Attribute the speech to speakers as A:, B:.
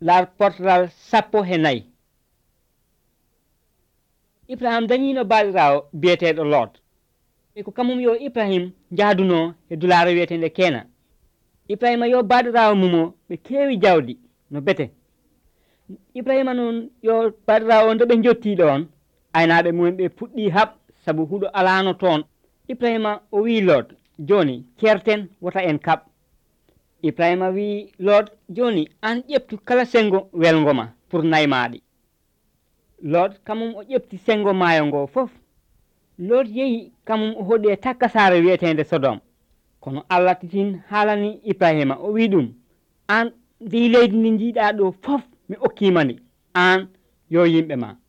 A: laar portal sappo he nayi ibrahima dañino baɗirawo biyeteɗo lot e ko kamum yo ibrahima jaaduno e dulaaro wiyetende kena ibrahima yo baɗirawo mumo ɓe keewi jawdi no bete ibrahima noon yo baɗirawo nde ɓe jottiɗo on aynaɓe mumen ɓe puɗɗi haɓ saabu huuɗo alano toon ibrahima o wi lot joni certen wota en kaɓ ibrahima wi lot joni an ƴeftu kala sengo welgoma pour naymaɗi lot kamum o ƴefti sengo maayo ngo fof lot yeehi kamum o hoɗi e takkasare wiyetende sodom kono allah titin haalani ibrahima o wi ɗum an ndi leydi ndi jiiɗa ɗo fof mi okkima ndi an yo yimɓe ma